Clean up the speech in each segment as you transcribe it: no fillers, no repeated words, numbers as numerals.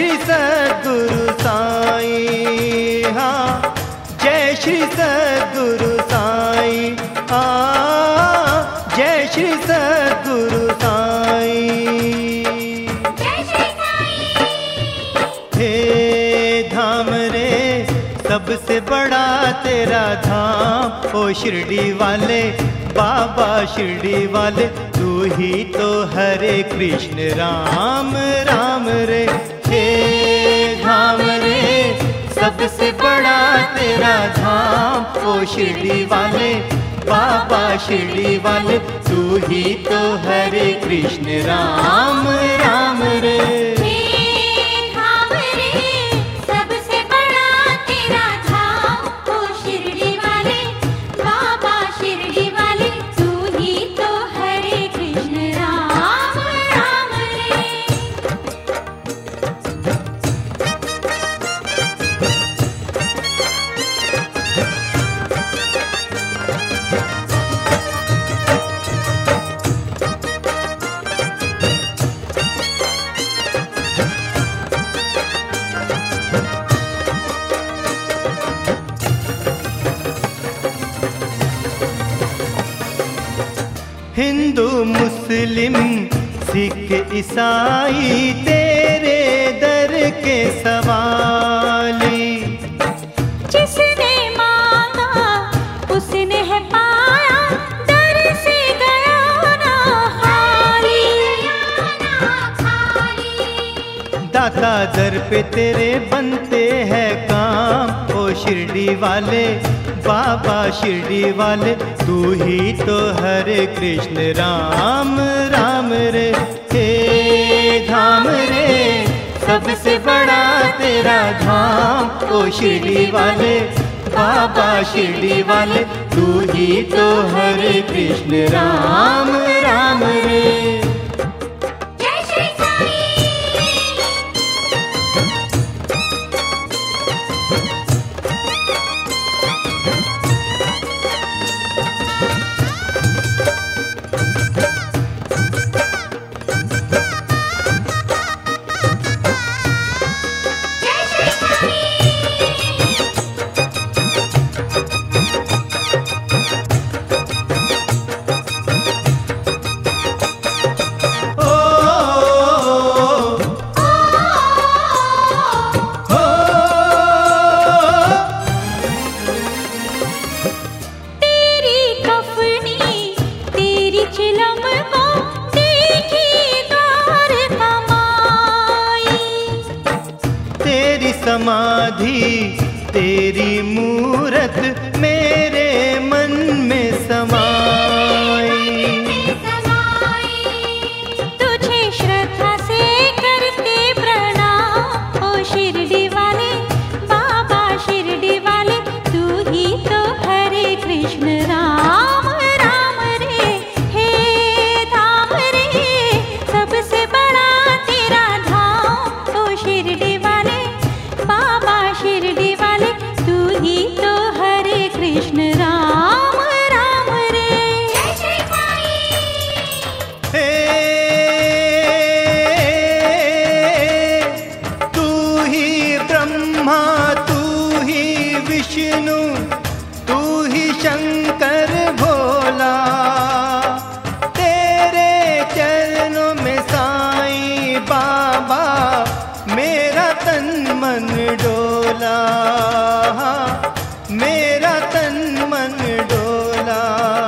श्री सद्गुरु साईं, हाँ जय श्री सद्गुरु साईं, जय श्री सद्गुरु साईं। हे धाम रे सबसे बड़ा तेरा धाम, ओ शिरडी वाले बाबा शिरडी वाले, तू ही तो हरे कृष्ण राम राम रे। हे धाम रे सबसे बड़ा तेरा धाम, ओ शिरडी वाले बाबा शिरडी वाले, तू ही तो हरे कृष्ण राम राम रे। हिंदू मुस्लिम सिख ईसाई तेरे दर के सवाली, जिसने मांगा उसने है पाया, दर से गया ना खाली। दाता दर पे तेरे बनते हैं काम, ओ शिरडी वाले बाबा शिरडी वाले, तू ही तो हरे कृष्ण राम राम रे। हे धाम रे सबसे बड़ा तेरा धाम, ओ शिरडी वाले बाबा शिरडी वाले, तू ही तो हरे कृष्ण राम राम रे। समाधि तेरी मूरत मेरे मन में समाई, तुझे श्रद्धा से करते प्रणाम, ओ शिरडी वाले बाबा शिरडी वाले, तू ही तो हरे कृष्ण राम राम रे। हे धाम रे सबसे बड़ा तेरा धाम, ओ शिरडी वाले बाबा शिरडी वाले, तू ही तो हरे कृष्ण राम राम रे। हे तू ही ब्रह्मा तू ही विष्णु तू ही शंकर भोला, तेरे चरणों में साईं बाबा मेरा तन मन डोला, मेरा तन मन डोला।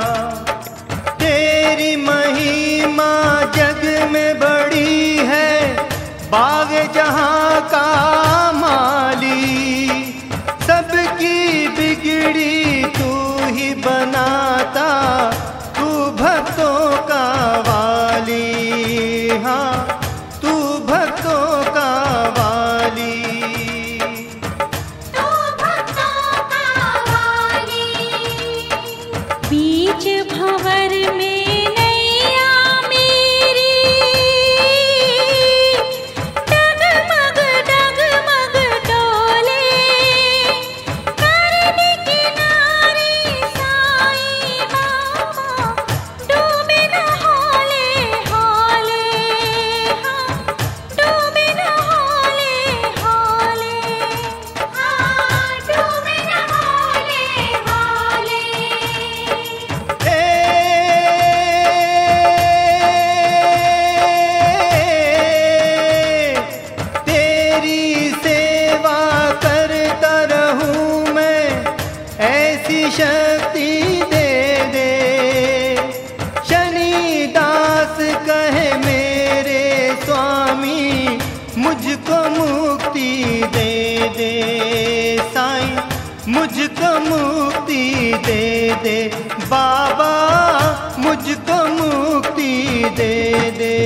तेरी महिमा जग में बड़ी है, बाग जहां का माली, सबकी बिगड़ी तू ही बनाता, तू भक्तों का वाली, हाँ तू भक्तों का वाली। तू तेरी सेवा करता रहूं मैं, ऐसी शक्ति दे दे। शनिदास कहे मेरे स्वामी, मुझको मुक्ति दे दे। साईं मुझको मुक्ति दे दे, बाबा मुझको मुक्ति दे दे।